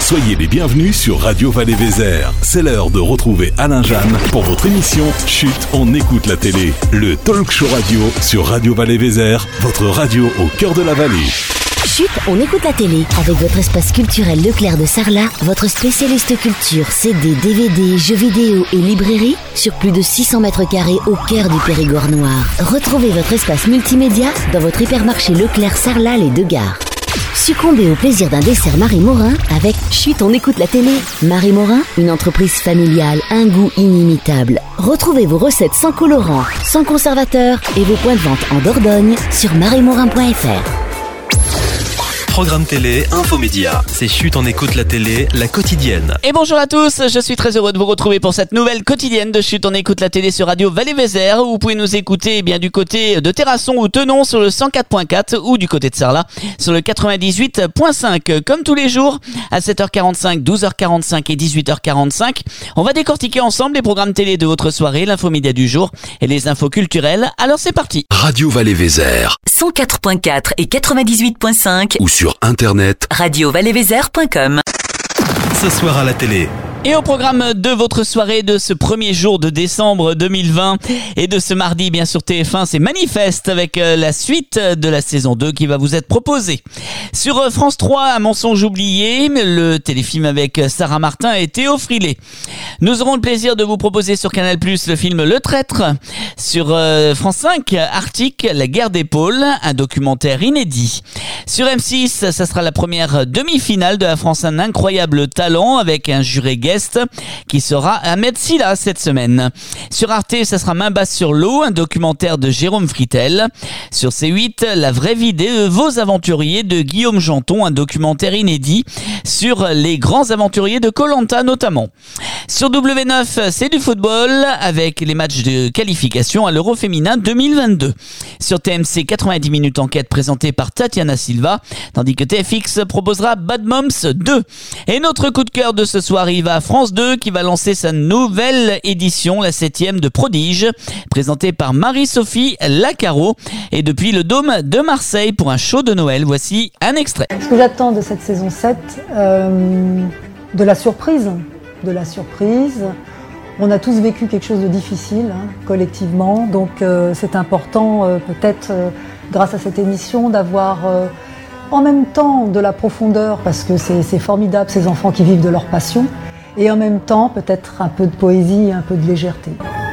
Soyez les bienvenus sur Radio Val-et-Vézère. C'est l'heure de retrouver Alain Jeanne pour votre émission Chut, on écoute la télé. Le talk show radio sur Radio Val-et-Vézère, votre radio au cœur de la vallée. Chut, on écoute la télé. Avec votre espace culturel Leclerc de Sarlat, votre spécialiste culture, CD, DVD, jeux vidéo et librairie sur plus de 600 mètres carrés au cœur du Périgord noir. Retrouvez votre espace multimédia dans votre hypermarché Leclerc Sarlat les Deux Gares. Succombez au plaisir d'un dessert Marie Morin avec Chut, on écoute la télé. Marie Morin, une entreprise familiale, un goût inimitable. Retrouvez vos recettes sans colorant, sans conservateur et vos points de vente en Dordogne sur mariemorin.fr. Programme télé, infomédia. C'est Chut, on écoute la télé, la quotidienne. Et bonjour à tous, je suis très heureux de vous retrouver pour cette nouvelle quotidienne de Chut, on écoute la télé sur Radio Val-et-Vézère. Vous pouvez nous écouter bien du côté de Terrasson ou Tenon sur le 104.4 ou du côté de Sarlat sur le 98.5. Comme tous les jours, à 7h45, 12h45 et 18h45, on va décortiquer ensemble les programmes télé de votre soirée, l'infomédia du jour et les infos culturelles. Alors c'est parti. Radio Val-et-Vézère 104.4 et 98.5 ou sur internet radiovallevézère.com. Ce soir à la télé. Et au programme de votre soirée de ce premier jour de décembre 2020 et de ce mardi bien sûr TF1, c'est Manifeste avec la suite de la saison 2 qui va vous être proposée. Sur France 3, Un mensonge oublié, le téléfilm avec Sarah Martin et Théo Frilé. Nous aurons le plaisir de vous proposer sur Canal+, le film Le Traître. Sur France 5, Arctique, La guerre des pôles, un documentaire inédit. Sur M6, ça sera la première demi-finale de la France Un incroyable talent avec un juré guest qui sera Ahmed Silla cette semaine. Sur Arte, ça sera Main basse sur l'eau, un documentaire de Jérôme Fritel. Sur C8, La vraie vie de vos aventuriers de Guillaume Janton, un documentaire inédit sur les grands aventuriers de Koh-Lanta notamment. Sur W9, c'est du football avec les matchs de qualification à l'Euro féminin 2022. Sur TMC, 90 minutes enquête présentée par Tatiana Silva, tandis que TFX proposera Bad Moms 2. Et notre coup de cœur de ce soir, il va à France 2 qui va lancer sa nouvelle édition, la 7e de Prodige, présentée par Marie-Sophie Lacaro et depuis le Dôme de Marseille pour un show de Noël. Voici un extrait. Ce que j'attends de cette saison 7, de la surprise. On a tous vécu quelque chose de difficile, collectivement, donc c'est important peut-être grâce à cette émission d'avoir en même temps de la profondeur parce que c'est formidable ces enfants qui vivent de leur passion et en même temps peut-être un peu de poésie et un peu de légèreté.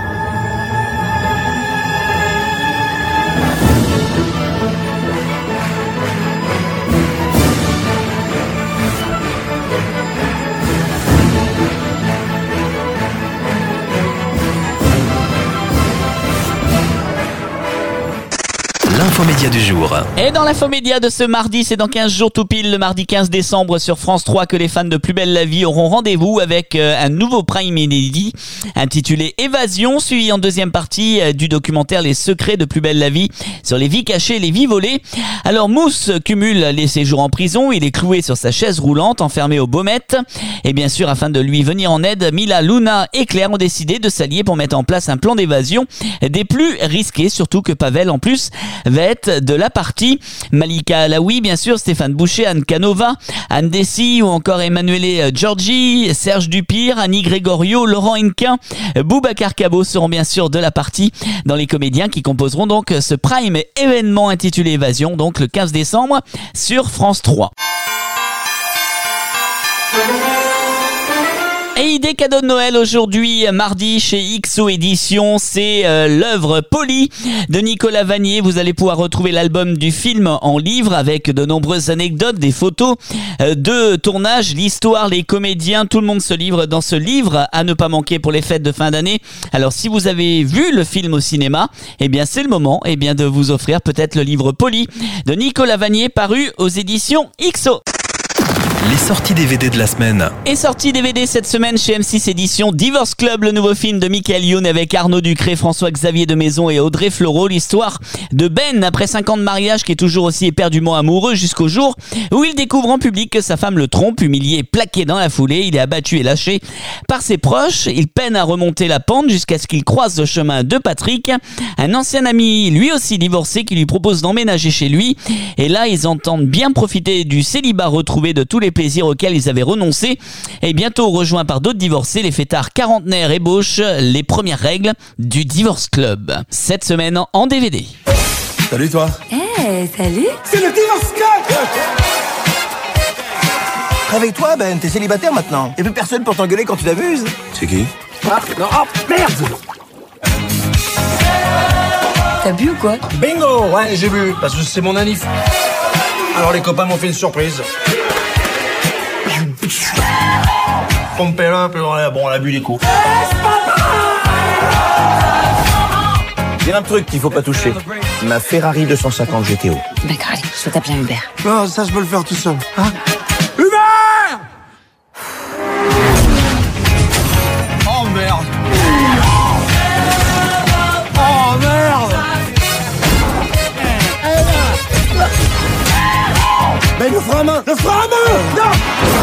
L'infomédia du jour. Et dans l'infomédia de ce mardi, c'est dans 15 jours tout pile, le mardi 15 décembre sur France 3 que les fans de Plus belle la vie auront rendez-vous avec un nouveau prime inédit intitulé Évasion, suivi en deuxième partie du documentaire Les secrets de Plus belle la vie sur les vies cachées et les vies volées. Alors Mousse cumule les séjours en prison, il est cloué sur sa chaise roulante, enfermé aux Baumettes. Et bien sûr, afin de lui venir en aide, Mila, Luna et Claire ont décidé de s'allier pour mettre en place un plan d'évasion des plus risqués, surtout que Pavel en plus va être de la partie. Malika Alaoui, bien sûr, Stéphane Boucher, Anne Canova, Anne Dessy ou encore Emmanuele Giorgi, Serge Dupire, Annie Grégorio, Laurent Hinquin, Boubacar Cabot seront bien sûr de la partie dans les comédiens qui composeront donc ce prime événement intitulé Évasion, donc le 15 décembre sur France 3. Et idée cadeau de Noël aujourd'hui, mardi chez XO Éditions, c'est l'œuvre Polly de Nicolas Vanier. Vous allez pouvoir retrouver l'album du film en livre avec de nombreuses anecdotes, des photos de tournage, l'histoire, les comédiens, tout le monde se livre dans ce livre à ne pas manquer pour les fêtes de fin d'année. Alors si vous avez vu le film au cinéma, eh bien c'est le moment de vous offrir peut-être le livre Polly de Nicolas Vanier paru aux éditions XO. Les sorties DVD de la semaine. Et sortie DVD cette semaine chez M6 Éditions, Divorce Club, le nouveau film de Michael Youn avec Arnaud Ducré, François-Xavier de Maison et Audrey Fleurot. L'histoire de Ben, après 5 ans de mariage, qui est toujours aussi éperdument amoureux jusqu'au jour où il découvre en public que sa femme le trompe. Humilié et plaqué dans la foulée, il est abattu et lâché par ses proches. Il peine à remonter la pente jusqu'à ce qu'il croise le chemin de Patrick, un ancien ami, lui aussi divorcé, qui lui propose d'emménager chez lui. Et là, ils entendent bien profiter du célibat retrouvé de tous les les plaisirs auxquels ils avaient renoncé. Et bientôt rejoints par d'autres divorcés, les fêtards quarantenaires ébauchent les premières règles du Divorce Club. Cette semaine en DVD. Salut toi. Salut. C'est le Divorce Club. Réveille-toi, Ben, t'es célibataire maintenant. Y'a plus personne pour t'engueuler quand tu t'amuses. C'est qui? Ah, non, oh, merde. T'as bu ou quoi? Bingo. Ouais, j'ai bu, parce que c'est mon anniv. Alors les copains m'ont fait une surprise. Pompé là, puis bon, on a bu des coups. Il y a un truc qu'il faut pas toucher. Ma Ferrari 250 GTO. D'accord, allez, je vais t'appeler un Uber. Non, ça je peux le faire tout seul. Hein? Hubert! Oh merde! Oh merde! Ben le frein à main! Le frein à main! Non!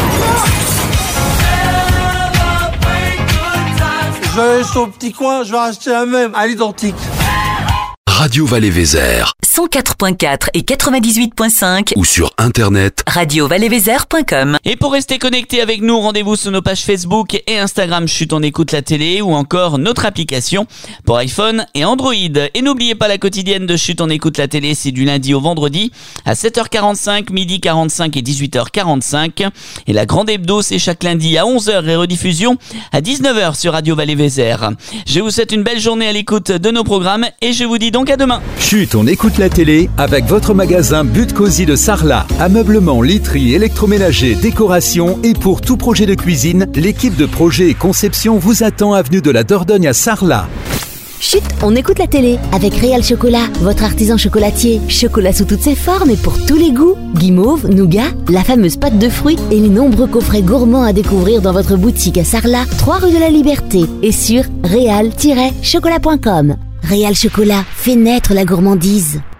Je vais aller sur le petit coin, je vais racheter la même, à l'identique. Radio Vallée-Vézère 104.4 et 98.5 ou sur internet radiovallevézère.com. Et pour rester connecté avec nous, rendez-vous sur nos pages Facebook et Instagram Chut on écoute la télé ou encore notre application pour iPhone et Android. Et n'oubliez pas la quotidienne de Chut on écoute la télé, c'est du lundi au vendredi à 7h45, midi 45 et 18h45. Et la grande hebdo, c'est chaque lundi à 11h et rediffusion à 19h sur Radio Vallée-Vézère. Je vous souhaite une belle journée à l'écoute de nos programmes et je vous dis donc à demain. Chut, on écoute la télé avec votre magasin But Cosy de Sarlat. Ameublement, literie, électroménager, décoration et pour tout projet de cuisine, l'équipe de projet et conception vous attend avenue de la Dordogne à Sarlat. Chut, on écoute la télé avec Réal Chocolat, votre artisan chocolatier. Chocolat sous toutes ses formes et pour tous les goûts. Guimauve, nougat, la fameuse pâte de fruits et les nombreux coffrets gourmands à découvrir dans votre boutique à Sarlat, 3 rue de la Liberté et sur réal-chocolat.com. Réal Chocolat fait naître la gourmandise.